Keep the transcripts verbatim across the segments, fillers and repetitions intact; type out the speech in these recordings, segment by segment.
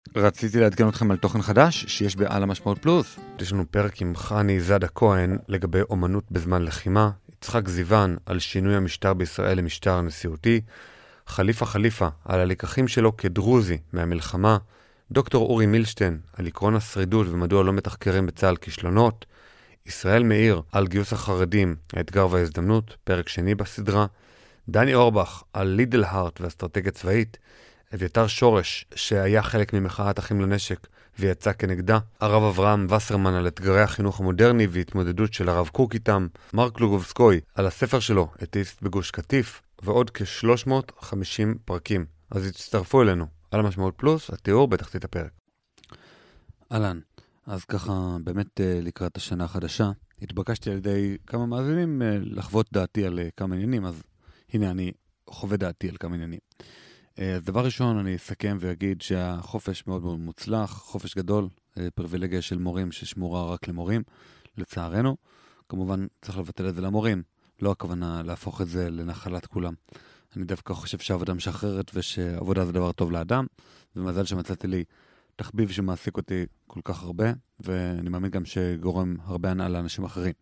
רציתי לעדכן אתכם על תוכן חדש שיש בעל המשמעות פלוס. יש לנו פרק עם חני זאדה כהן לגבי אומנות בזמן לחימה, יצחק זיוון על שינוי המשטר בישראל למשטר נשיאותי, חליפה חליפה על הלקחים שלו כדרוזי מהמלחמה, דוקטור אורי מילשטיין על עקרון השרידות ומדוע לא מתחקרים בצה"ל כישלונות, ישראל מאיר על גיוס החרדים, האתגר וההזדמנות, פרק שני בסדרה, דני אורבך על לידל הארט ואסטרטגיה צבאית, אביתר שורש שהיה חלק ממחאת אחים לנשק ויצא כנגדה, הרב אברהם וסרמן על אתגרי החינוך המודרני והתמודדות של הרב קוק איתם, מרק לוגובסקוי על הספר שלו אתאיסט בגוש קטיף, ועוד כ-שלוש מאות וחמישים פרקים. אז הצטרפו אלינו על המשמעות פלוס, התיאור בתחתית הפרק. אהלן, אז ככה באמת לקראת השנה החדשה התבקשתי על ידי כמה מאזינים לחוות דעתי על כמה עניינים, אז הנה אני חווה דעתי על כמה עניינים. אז דבר ראשון אני אסכם ואגיד שהחופש מאוד מאוד מוצלח, חופש גדול, פריבילגיה של מורים ששמורה רק למורים, לצערנו. כמובן צריך לבטל את זה למורים, לא הכוונה להפוך את זה לנחלת כולם. אני דווקא חושב שהעבודה משחררת ושעבודה זה דבר טוב לאדם, ומזל שמצאתי לי תחביב שמעסיק אותי כל כך הרבה, ואני מאמין גם שגורם הרבה הנאה לאנשים אחרים.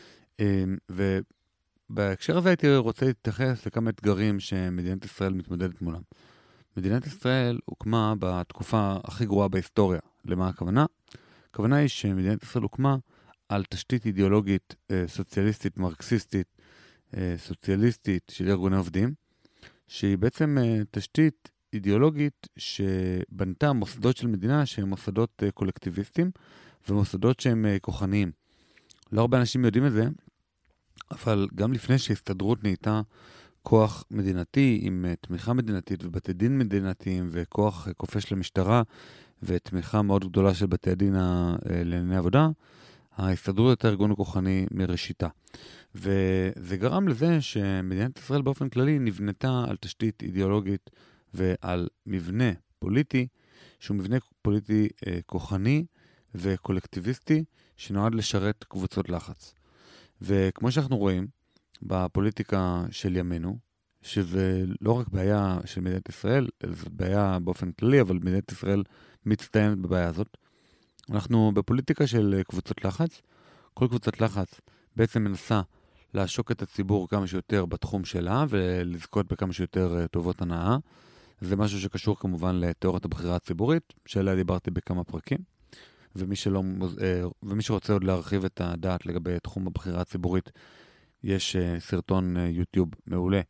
ו... בהקשר הזה הייתי רוצה להתייחס לכמה אתגרים שמדינת ישראל מתמודדת מולם. מדינת ישראל הוקמה בתקופה הכי גרועה בהיסטוריה. למה הכוונה? הכוונה היא שמדינת ישראל הוקמה על תשתית אידיאולוגית סוציאליסטית, מרקסיסטית, סוציאליסטית של ארגוני עובדים, שהיא בעצם תשתית אידיאולוגית שבנתה מוסדות של מדינה שהם מוסדות קולקטיביסטיים ומוסדות שהם כוחניים. לא הרבה אנשים יודעים את זה, אבל גם לפני שהסתדרות נהייתה כוח מדינתי עם תמיכה מדינתית ובתי דין מדינתיים וכוח כופש למשטרה ותמיכה מאוד גדולה של בתי הדין לענייני עבודה, ההסתדרות הייתה ארגון כוחני מראשיתה. וזה גרם לזה שמדינת ישראל באופן כללי נבנתה על תשתית אידיאולוגית ועל מבנה פוליטי, שהוא מבנה פוליטי כוחני וקולקטיביסטי שנועד לשרת קבוצות לחץ. וכמו שאנחנו רואים בפוליטיקה של ימינו, שזה לא רק בעיה של מדינת ישראל, זו בעיה באופן כללי, אבל מדינת ישראל מצטיינת בבעיה הזאת. אנחנו בפוליטיקה של קבוצות לחץ, כל קבוצת לחץ בעצם מנסה לעשוק את הציבור כמה שיותר בתחום שלה, ולזכות בכמה שיותר טובות הנאה. זה משהו שקשור כמובן לתיאוריית הבחירה הציבורית, שעליה דיברתי בכמה פרקים. ומי שלא, ומי שרוצה עוד להרחיב את הדעת לגבי תחום הבחירה הציבורית, יש סרטון יוטיוב מעולה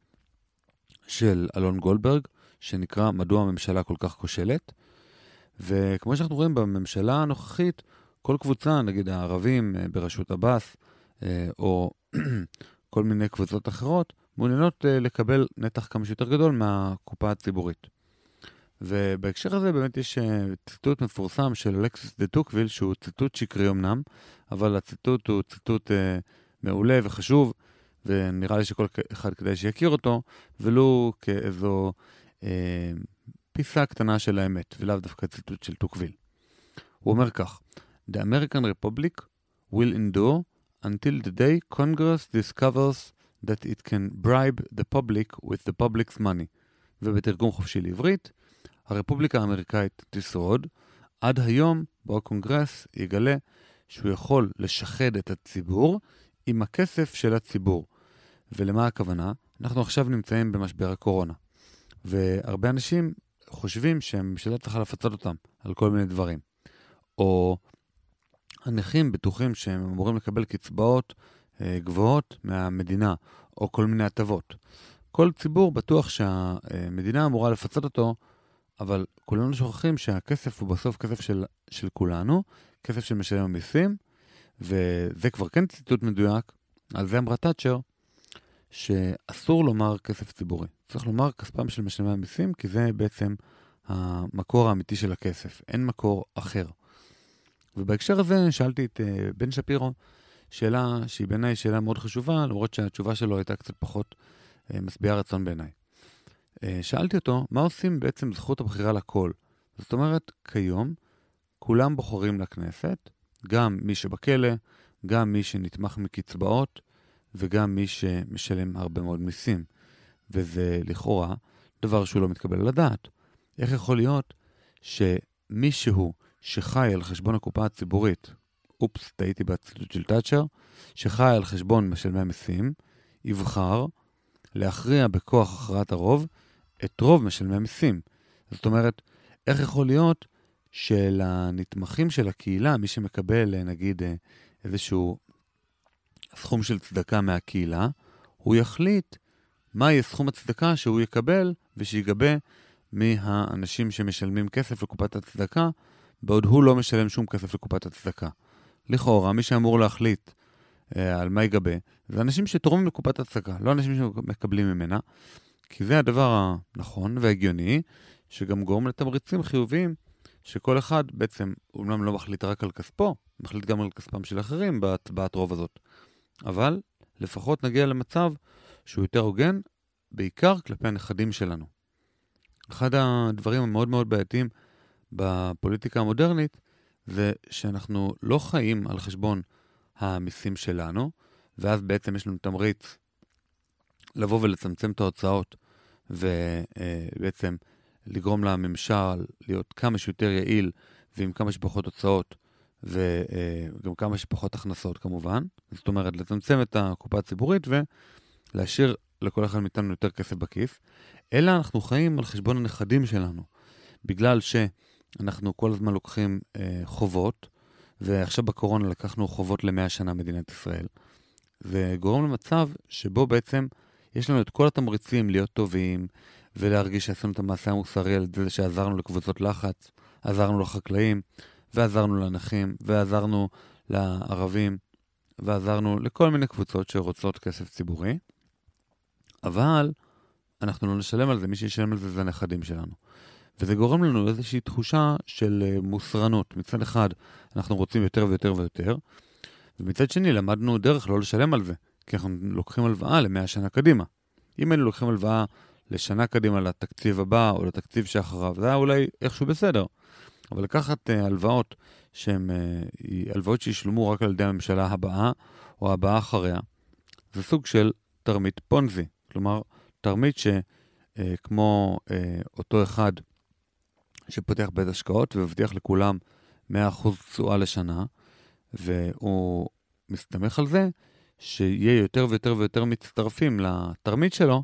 של אלון גולדברג, שנקרא מדוע הממשלה כל כך כושלת. וכמו שאנחנו רואים בממשלה הנוכחית, כל קבוצה, נגיד הערבים בראשות הבאס, או כל מיני קבוצות אחרות, מעוניינות לקבל נתח כמה שיותר גדול מהקופה הציבורית. ובהקשר הזה באמת יש ציטוט מפורסם של אלכסיס דה טוקוויל, שהוא ציטוט שקרי אמנם, אבל הציטוט הוא ציטוט אה, מעולה וחשוב, ונראה לי שכל אחד כדאי שיכיר אותו, ולו כאיזו אה, פיסה קטנה של האמת, ולאו דווקא ציטוט של טוקוויל. הוא אומר כך: The American Republic will endure until the day Congress discovers that it can bribe the public with the public's money. ובתרגום חופשי לעברית, הרפובליקה האמריקאית תשרוד עד היום בו הקונגרס יגלה שהוא יכול לשחד את הציבור עם הכסף של הציבור. ולמה הכוונה? אנחנו עכשיו נמצאים במשבר הקורונה, והרבה אנשים חושבים שהממשלה צריכה לפצות אותם על כל מיני דברים, או הנכים בטוחים שהם אמורים לקבל קצבאות אה, גבוהות מהמדינה, או כל מיני הטבות. כל ציבור בטוח שהמדינה אמורה לפצות אותו, אבל כולנו שוכחים שהכסף הוא בסוף כסף של, של כולנו, כסף של משלם המיסים, וזה כבר כן ציטוט מדויק, על זה אמרה תאצ'ר, שאסור לומר כסף ציבורי. צריך לומר כספם של משלמי המיסים, כי זה בעצם המקור האמיתי של הכסף. אין מקור אחר. ובהקשר הזה שאלתי את בן שפירו, שאלה שהיא בעיניי שאלה מאוד חשובה, למרות שהתשובה שלו הייתה קצת פחות משביעה רצון בעיניי. שאלתי אותו, מה עושים בעצם זכות הבחירה לכל? זאת אומרת, כיום, כולם בוחרים לכנסת, גם מי שבכלא, גם מי שנתמך מקצבאות, וגם מי שמשלם הרבה מאוד מיסים. וזה לכאורה דבר שהוא לא מתקבל על הדעת. איך יכול להיות מישהו שחי על חשבון הקופה הציבורית, אופס, טעיתי בהצטוט של תאצ'ר, שחי על חשבון משלמי המיסים, יבחר להכריע בכוח הכרעת הרוב את רוב משלמי המיסים. זאת אומרת, איך יכול להיות שלנתמכים של הקהילה, מי שמקבל נגיד איזשהו סכום של צדקה מהקהילה, הוא יחליט מה יהיה סכום הצדקה שהוא יקבל ושיגבה מהאנשים שמשלמים כסף לקופת הצדקה, בעוד הוא לא משלם שום כסף לקופת הצדקה. לכאורה, מי שאמור להחליט אה, על מה ייגבה, זה אנשים שתורמים לקופת הצדקה, לא אנשים שמקבלים ממנה, כי זה הדבר הנכון והגיוני, שגם גורם לתמריצים חיוביים, שכל אחד בעצם, אומנם לא מחליט רק על כספו, מחליט גם על כספם של אחרים בהצבעת רוב הזאת. אבל לפחות נגיע למצב שהוא יותר הוגן, בעיקר כלפי הנכדים שלנו. אחד הדברים המאוד מאוד בעייתיים בפוליטיקה המודרנית, זה שאנחנו לא חיים על חשבון המיסים שלנו, ואז בעצם יש לנו תמריץ לבוא ולצמצם את ההוצאות, ובעצם לגרום לממשל להיות כמה שיותר יעיל, ועם כמה שפחות הוצאות, וגם כמה שפחות הכנסות כמובן. זאת אומרת, לצמצם את הקופה הציבורית, ולהשאיר לכל אחד מאיתנו יותר כסף בכיס. אלא אנחנו חיים על חשבון הנכדים שלנו, בגלל שאנחנו כל הזמן לוקחים אה, חובות, ועכשיו בקורונה לקחנו חובות למאה שנה מדינת ישראל. זה גורם למצב שבו בעצם יש לנו את כל התמריצים להיות טובים, ולהרגיש שעשינו את המעשה המוסרי על זה שעזרנו לקבוצות לחץ, עזרנו לחקלאים, ועזרנו לנכים, ועזרנו לערבים, ועזרנו לכל מיני קבוצות שרוצות כסף ציבורי. אבל אנחנו לא נשלם על זה, מי שישלם על זה זה הנכדים שלנו. וזה גורם לנו איזושהי תחושה של מוסרנות. מצד אחד, אנחנו רוצים יותר ויותר ויותר, ומצד שני, למדנו דרך לא לשלם על זה, כי אנחנו לוקחים הלוואה למאה שנה קדימה. אם היינו לוקחים הלוואה לשנה קדימה לתקציב הבא, או לתקציב שאחריו, זה היה אולי איכשהו בסדר. אבל לקחת הלוואות, שהן הלוואות שישלמו רק על ידי הממשלה הבאה, או הבאה אחריה, זה סוג של תרמית פונזי. כלומר, תרמית שכמו אותו אחד שפותח בית השקעות ומבטיח לכולם מאה אחוז תשואה לשנה, והוא מסתמך על זה שיהיה יותר ויותר ויותר מצטרפים לתרמית שלו,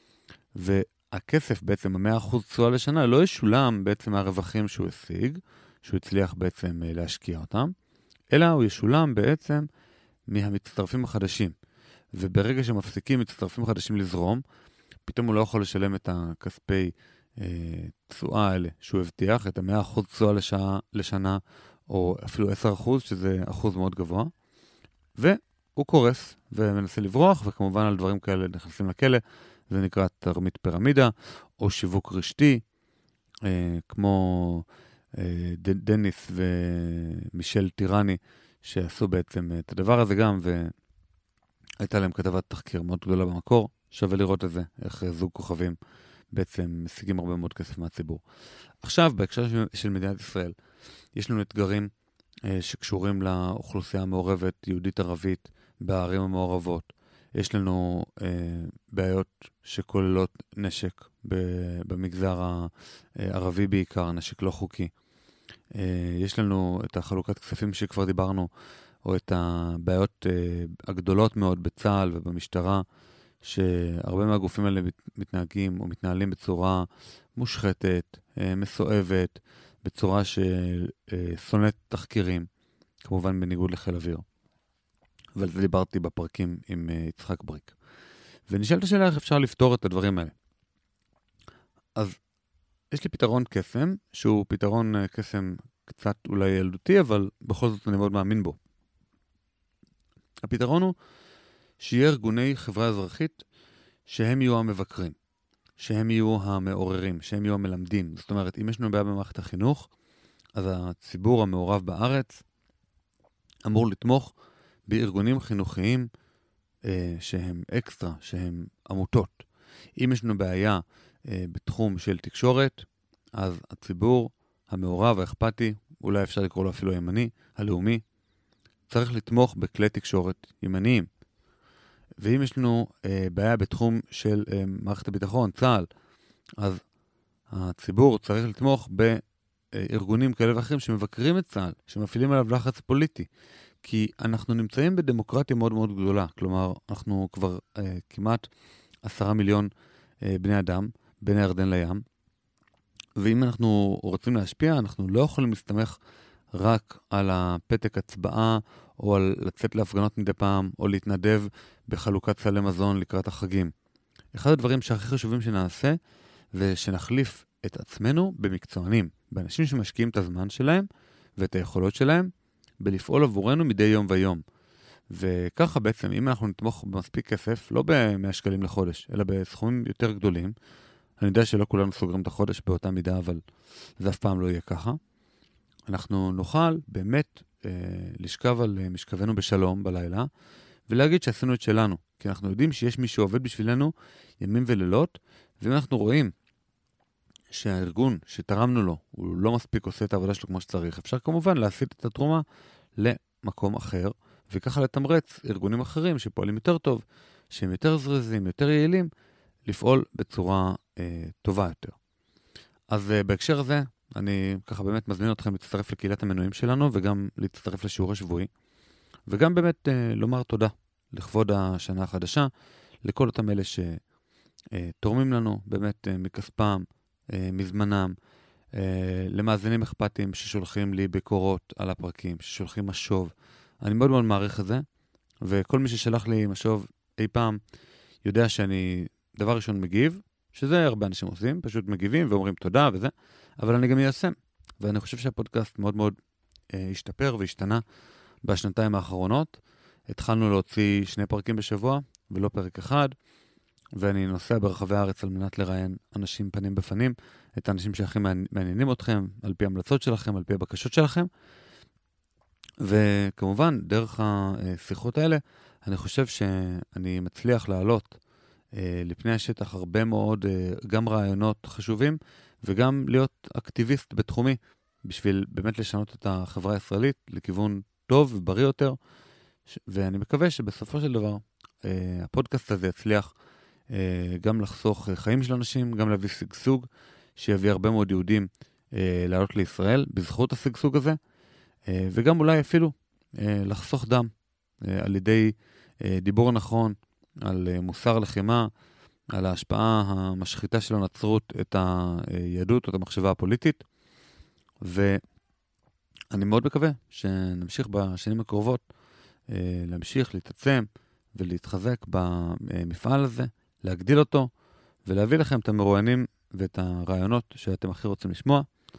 והכסף בעצם, ה-מאה אחוז תשואה לשנה, לא ישולם בעצם מהרווחים שהוא השיג, שהוא הצליח בעצם להשקיע אותם, אלא הוא ישולם בעצם מהמצטרפים החדשים. וברגע שמפסיקים מצטרפים חדשים לזרום, פתאום הוא לא יכול לשלם את הכספי אה, תשואה האלה שהוא הבטיח, את ה-מאה אחוז תשואה לשעה, לשנה, או אפילו עשרה אחוז, שזה אחוז מאוד גבוה, והוא קורס ומנסה לברוח, וכמובן על דברים כאלה נכנסים לכלא, זה נקרא תרמית פירמידה, או שיווק רשתי, אה, כמו אה, דניס ומישל טירני, שעשו בעצם את הדבר הזה גם, והייתה להם כתבת תחקיר מאוד גדולה במקור, שווה לראות את זה, איך זוג כוכבים בעצם משיגים הרבה מאוד כסף מהציבור. עכשיו, בהקשר של מדינת ישראל, יש לנו אתגרים אה, שקשורים לאוכלוסייה המעורבת, יהודית-ערבית, בערים המעורבות. יש לנו אה, בעיות שכוללות נשק במגזר הערבי בעיקר, נשק לא חוקי. אה, יש לנו את החלוקת כספים שכבר דיברנו, או את הבעיות אה, הגדולות מאוד בצה"ל ובמשטרה, שהרבה מהגופים האלה מתנהגים או מתנהלים בצורה מושחתת, אה, מסואבת, בצורה ששונאת תחקירים, כמובן בניגוד לחיל אוויר. ועל זה דיברתי בפרקים עם יצחק בריק. ונשאלת השאלה איך אפשר לפתור את הדברים האלה. אז יש לי פתרון קסם, שהוא פתרון קסם קצת אולי ילדותי, אבל בכל זאת אני מאוד מאמין בו. הפתרון הוא שיהיה ארגוני חברה אזרחית שהם יהיו המבקרים, שהם יהיו המעוררים, שהם יהיו המלמדים. זאת אומרת, אם יש לנו בעיה במערכת החינוך, אז הציבור המעורב בארץ אמור לתמוך בארגונים חינוכיים אה, שהם אקסטרה, שהם עמותות. אם יש לנו בעיה אה, בתחום של תקשורת, אז הציבור המעורב, האכפתי, אולי אפשר לקרוא לו אפילו הימני, הלאומי, צריך לתמוך בכלי תקשורת ימניים. ואם יש לנו אה, בעיה בתחום של אה, מערכת הביטחון, צה"ל, אז הציבור צריך לתמוך ארגונים כאלה ואחרים שמבקרים את צה"ל, שמפעילים עליו לחץ פוליטי. כי אנחנו נמצאים בדמוקרטיה מאוד מאוד גדולה, כלומר, אנחנו כבר אה, כמעט עשרה מיליון אה, בני אדם, בין הירדן לים, ואם אנחנו רוצים להשפיע, אנחנו לא יכולים להסתמך רק על הפתק הצבעה, או על לצאת להפגנות מדי פעם, או להתנדב בחלוקת סלי מזון לקראת החגים. אחד הדברים שהכי חשובים שנעשה, זה שנחליף את עצמנו במקצוענים, באנשים שמשקיעים את הזמן שלהם, ואת היכולות שלהם, בלפעול עבורנו מדי יום ויום. וככה בעצם, אם אנחנו נתמוך במספיק כסף, לא ב-מאה שקלים לחודש, אלא בסכומים יותר גדולים, אני יודע שלא כולנו סוגרים את החודש באותה מידה, אבל זה אף פעם לא יהיה ככה. אנחנו נוכל באמת אה, לשכב על אה, משכבנו בשלום בלילה, ולהגיד שעשינו את שלנו. כי אנחנו יודעים שיש מי שעובד בשבילנו ימים ולילות, ואם אנחנו רואים שהארגון שתרמנו לו, הוא לא מספיק עושה את העבודה שלו כמו שצריך, אפשר כמובן להסיט את התרומה למקום אחר, וככה לתמרץ ארגונים אחרים שפועלים יותר טוב, שהם יותר זריזים, יותר יעילים, לפעול בצורה אה, טובה יותר. אז אה, בהקשר הזה, אני ככה באמת מזמין אתכם להצטרף לקהילת המנויים שלנו, וגם להצטרף לשיעור השבועי, וגם באמת אה, לומר תודה לכבוד השנה החדשה, לכל אותם אלה שתורמים לנו באמת אה, מכספם, אה, מזמנם, אה, למאזינים אכפתיים ששולחים לי ביקורות על הפרקים, ששולחים משוב. אני מאוד מאוד מעריך את זה, וכל מי ששלח לי משוב אי פעם, יודע שאני דבר ראשון מגיב, שזה הרבה אנשים עושים, פשוט מגיבים ואומרים תודה וזה, אבל אני גם איישם. ואני חושב שהפודקאסט מאוד מאוד אה, השתפר והשתנה בשנתיים האחרונות. התחלנו להוציא שני פרקים בשבוע, ולא פרק אחד, ואני נוסע ברחבי הארץ על מנת לראיין אנשים פנים בפנים, את האנשים שהכי מעניינים אתכם, על פי המלצות שלכם, על פי הבקשות שלכם. וכמובן, דרך השיחות האלה, אני חושב שאני מצליח לעלות לפני השטח הרבה מאוד גם רעיונות חשובים, וגם להיות אקטיביסט בתחומי, בשביל באמת לשנות את החברה הישראלית לכיוון טוב ובריא יותר, ואני מקווה שבסופו של דבר הפודקאסט הזה יצליח גם לחסוך חיים של אנשים, גם להביא סגסוג, שיביא הרבה מאוד יהודים לעלות לישראל בזכות הסגסוג הזה, וגם אולי אפילו לחסוך דם על ידי דיבור נכון, על מוסר לחימה, על ההשפעה המשחיתה של הנצרות את היהדות או את המחשבה הפוליטית. ואני מאוד מקווה שנמשיך בשנים הקרובות להמשיך, להתעצם ולהתחזק במפעל הזה, להגדיל אותו ולהביא לכם את המרואיינים ואת הרעיונות שאתם הכי רוצים לשמוע.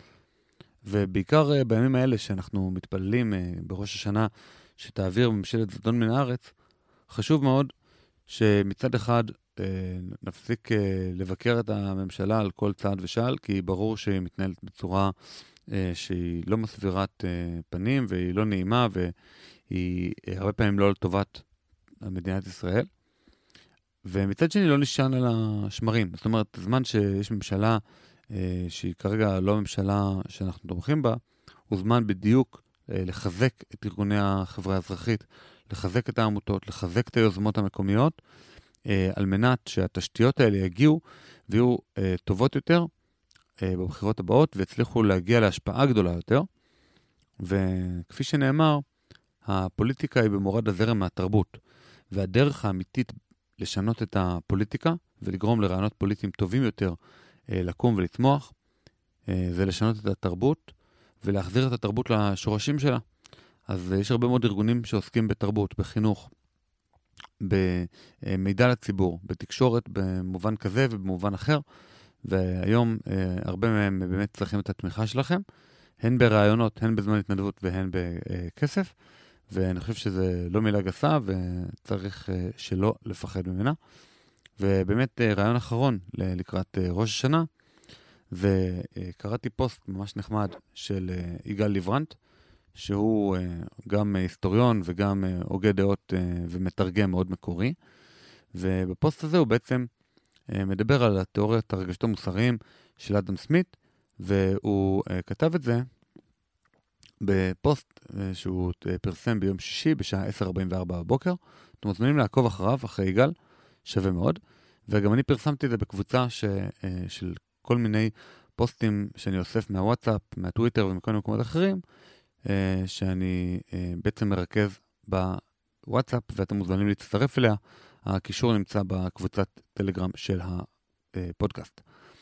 ובעיקר בימים האלה שאנחנו מתפללים בראש השנה שתעביר ממשלת זדון מן הארץ, חשוב מאוד שמצד אחד נפסיק לבקר את הממשלה על כל צעד ושעל, כי ברור שהיא מתנהלת בצורה שהיא לא מסבירת פנים והיא לא נעימה והיא הרבה פעמים לא לטובת מדינת ישראל. ומצד שני לא נשען על השמרים. זאת אומרת, זמן שיש ממשלה שהיא כרגע לא ממשלה שאנחנו תומכים בה, הוא זמן בדיוק לחזק את ארגוני החברה האזרחית, לחזק את העמותות, לחזק את היוזמות המקומיות, על מנת שהתשתיות האלה יגיעו ויהיו טובות יותר בבחירות הבאות, והצליחו להגיע להשפעה גדולה יותר. וכפי שנאמר, הפוליטיקה היא במורד הזרם מהתרבות, והדרך האמיתית לשנות את הפוליטיקה ולגרום לרעיונות פוליטיים טובים יותר לקום ולצמוח, זה לשנות את התרבות ולהחזיר את התרבות לשורשים שלה. אז יש הרבה מאוד ארגונים שעוסקים בתרבות, בחינוך, במידע לציבור, בתקשורת במובן כזה ובמובן אחר, והיום הרבה מהם באמת צריכים את התמיכה שלכם, הן ברעיונות, הן בזמן התנדבות והן בכסף, ואני חושב שזה לא מילה גסה וצריך שלא לפחד ממנה. ובאמת רעיון אחרון לקראת ראש השנה, וקראתי פוסט ממש נחמד של יגאל ליברנט, שהוא גם היסטוריון וגם הוגה דעות ומתרגם מאוד מקורי, ובפוסט הזה הוא בעצם מדבר על התיאוריית הרגשות המוסריים של אדם סמית, והוא כתב את זה בפוסט שהוא פרסם ביום שישי בשעה עשר ארבעים וארבע בבוקר. אתם מוזמנים לעקוב אחריו, אחרי יגאל, שווה מאוד. וגם אני פרסמתי את זה בקבוצה ש, של כל מיני הפוסטים שאני אוסף מהוואטסאפ, מהטוויטר ומכל מיני מקומות אחרים, שאני בעצם מרכז בוואטסאפ, ואתם מוזמנים להצטרף אליה. הקישור נמצא בקבוצת טלגרם של הפודקאסט.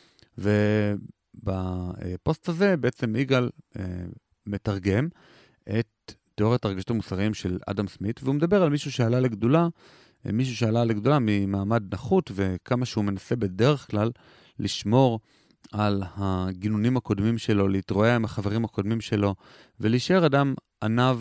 ובפוסט הזה בעצם יגאל מתרגם את תיאוריית הרגשות המוסריים של אדם סמית, והוא מדבר על מישהו שעלה לגדולה, מישהו שעלה לגדולה ממעמד נחות, וכמה שהוא מנסה בדרך כלל לשמור על הגינונים הקודמים שלו, להתרועע עם החברים הקודמים שלו, ולהישאר אדם ענב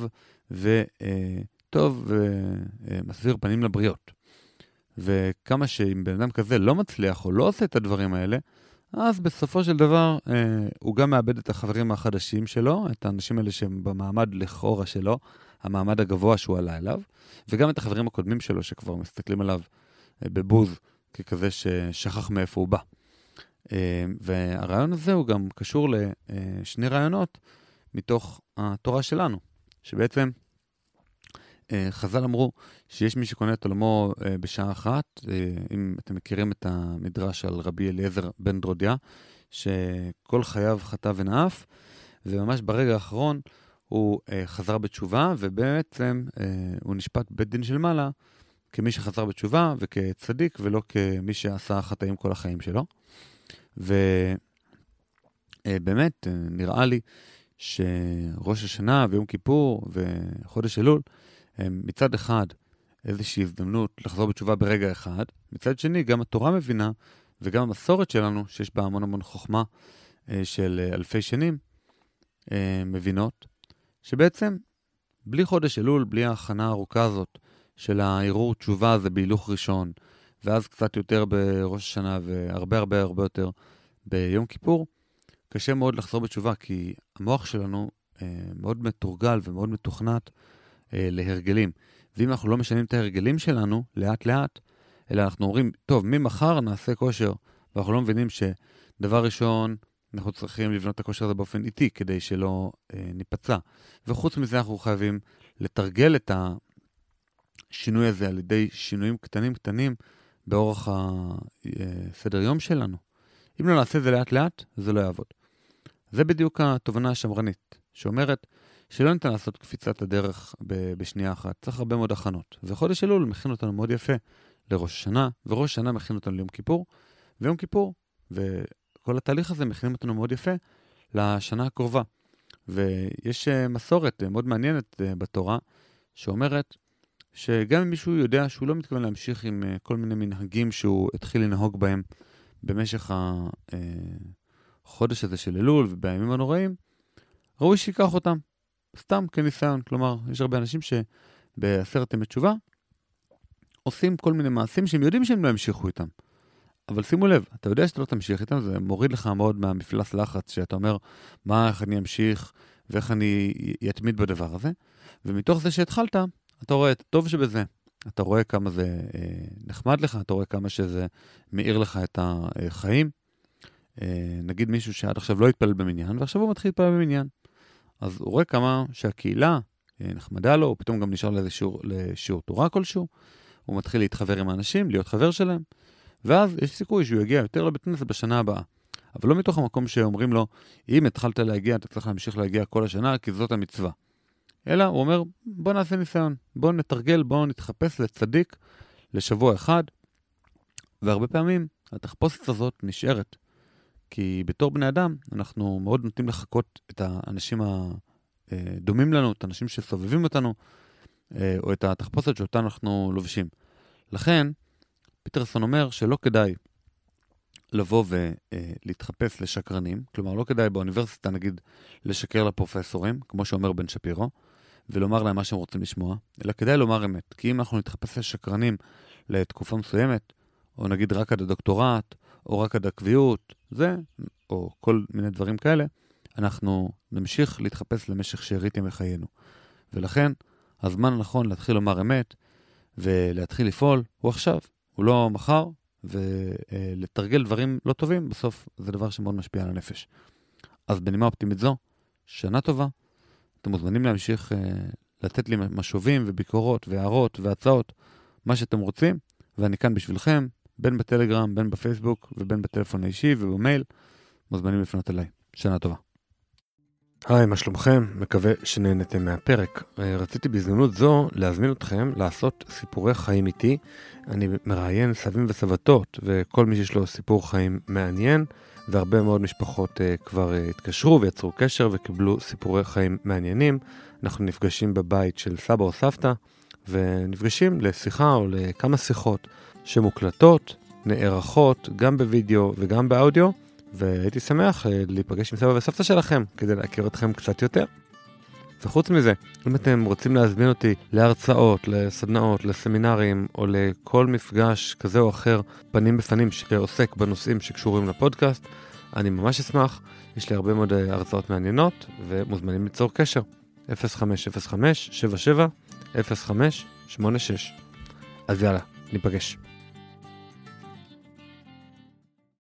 וטוב ומסביר פנים לבריות. וכמה שאם בן אדם כזה לא מצליח או לא עושה את הדברים האלה, אז בסופו של דבר הוא גם מאבד את החברים החדשים שלו, את האנשים האלה שהם במעמד לכאורה שלו, המעמד הגבוה שהוא עלה אליו, וגם את החברים הקודמים שלו שכבר מסתכלים עליו בבוז, ככזה ששכח מאיפה הוא בא. והרעיון הזה הוא גם קשור לשני רעיונות מתוך התורה שלנו, שבעצם חז"ל אמרו שיש מי שקונה את עולמו בשעה אחת, אם אתם מכירים את המדרש על רבי אליעזר בן דרודיה, שכל חייו חטא ונאף, וממש ברגע האחרון הוא חזר בתשובה, ובעצם הוא נשפט בית דין של מעלה כמי שחזר בתשובה וכצדיק, ולא כמי שעשה חטאים כל החיים שלו. ובאמת נראה לי שראש השנה ויום כיפור וחודש אלול הם מצד אחד איזושהי הזדמנות לחזור בתשובה ברגע אחד, מצד שני גם התורה מבינה וגם המסורת שלנו שיש בה המון המון חוכמה של אלפי שנים מבינות שבעצם בלי חודש אלול, בלי ההכנה הארוכה הזאת של הערעור תשובה הזה בהילוך ראשון, ואז קצת יותר בראש השנה והרבה הרבה הרבה יותר ביום כיפור, קשה מאוד לחזור בתשובה, כי המוח שלנו אה, מאוד מתורגל ומאוד מתוכנת אה, להרגלים. ואם אנחנו לא משנים את ההרגלים שלנו לאט לאט, אלא אנחנו אומרים, טוב, ממחר נעשה כושר, ואנחנו לא מבינים שדבר ראשון, אנחנו צריכים לבנות את הכושר הזה באופן איטי, כדי שלא אה, ניפצע. וחוץ מזה אנחנו חייבים לתרגל את השינוי הזה על ידי שינויים קטנים קטנים, באורך הסדר יום שלנו. אם לא נעשה את זה לאט לאט, זה לא יעבוד. זה בדיוק התובנה השמרנית, שאומרת שלא ניתן לעשות קפיצת הדרך בשנייה אחת, צריך הרבה מאוד הכנות. וחודש אלול מכין אותנו מאוד יפה לראש השנה, וראש השנה מכין אותנו ליום כיפור, ויום כיפור, וכל התהליך הזה מכינים אותנו מאוד יפה לשנה הקרובה. ויש מסורת מאוד מעניינת בתורה, שאומרת שגם אם מישהו יודע שהוא לא מתכוון להמשיך עם כל מיני מנהגים שהוא התחיל לנהוג בהם במשך החודש הזה של אלול ובימים הנוראים, ראוי שיקח אותם, סתם כניסיון. כלומר, יש הרבה אנשים שבעשרת ימי תשובה עושים כל מיני מעשים שהם יודעים שהם לא ימשיכו איתם. אבל שימו לב, אתה יודע שאתה לא תמשיך איתם, זה מוריד לך מאוד מהמפלס לחץ, שאתה אומר, מה, איך אני אמשיך ואיך אני יתמיד בדבר הזה. ומתוך זה שהתחלת, אתה רואה את הטוב שבזה, אתה רואה כמה זה אה, נחמד לך, אתה רואה כמה שזה מאיר לך את החיים. אה, נגיד מישהו שעד עכשיו לא התפלל במניין, ועכשיו הוא מתחיל להתפלל במניין. אז הוא רואה כמה שהקהילה אה, נחמדה לו, הוא פתאום גם נשאר לאיזה שיעור, לשיעור תורה כלשהו, הוא מתחיל להתחבר עם האנשים, להיות חבר שלהם, ואז יש סיכוי שהוא יגיע יותר לבית כנסת בשנה הבאה. אבל לא מתוך המקום שאומרים לו, אם התחלת להגיע, אתה צריך להמשיך להגיע כל השנה, כי זאת המצווה. אלא הוא אומר, בוא נעשה ניסיון, בוא נתרגל, בוא נתחפש לצדיק לשבוע אחד, והרבה פעמים התחפושת הזאת נשארת, כי בתור בני אדם אנחנו מאוד נוטים לחכות את האנשים הדומים לנו, את האנשים שסובבים אותנו, או את התחפושת שאותה אנחנו לובשים. לכן, פיטרסון אומר שלא כדאי לבוא ולהתחפש לשקרנים, כלומר לא כדאי באוניברסיטה נגיד לשקר לפרופסורים, כמו שאומר בן שפירו, ולומר להם מה שהם רוצים לשמוע, אלא כדאי לומר אמת, כי אם אנחנו נתחפש לשקרנים לתקופה מסוימת, או נגיד רק עד הדוקטורט, או רק עד הקביעות, זה, או כל מיני דברים כאלה, אנחנו נמשיך להתחפש למשך שארית ימי חיינו. ולכן, הזמן הנכון להתחיל לומר אמת, ולהתחיל לפעול, הוא עכשיו, הוא לא מחר, ולתרגל דברים לא טובים, בסוף זה דבר שמאוד משפיע על הנפש. אז בנימה אופטימית זו, שנה טובה, אתם מוזמנים להמשיך לתת לי משובים וביקורות והערות והצעות, מה שאתם רוצים, ואני כאן בשבילכם, בין בטלגרם, בין בפייסבוק, ובין בטלפון האישי ובמייל, מוזמנים לפנות אליי. שנה טובה. היי, מה שלומכם? מקווה שנהנתם מהפרק. רציתי בהזדמנות זו להזמין אתכם לעשות סיפורי חיים איתי. אני מראיין סבים וסבתות, וכל מי שיש לו סיפור חיים מעניין, והרבה מאוד משפחות uh, כבר uh, התקשרו ויצרו קשר וקיבלו סיפורי חיים מעניינים. אנחנו נפגשים בבית של סבא או סבתא, ונפגשים לשיחה או לכמה שיחות שמוקלטות, נערכות, גם בווידאו וגם באודיו, והייתי שמח uh, להיפגש עם סבא וסבתא שלכם, כדי להכיר אתכם קצת יותר. וחוץ מזה, אם אתם רוצים להזמין אותי להרצאות, לסדנאות, לסמינרים, או לכל מפגש כזה או אחר, פנים בפנים שעוסק בנושאים שקשורים לפודקאסט, אני ממש אשמח. יש לי הרבה מאוד הרצאות מעניינות, ומוזמנים ליצור קשר. אפס חמש אפס חמש שבע שבע אפס חמש שמונה שש. אז יאללה, ניפגש.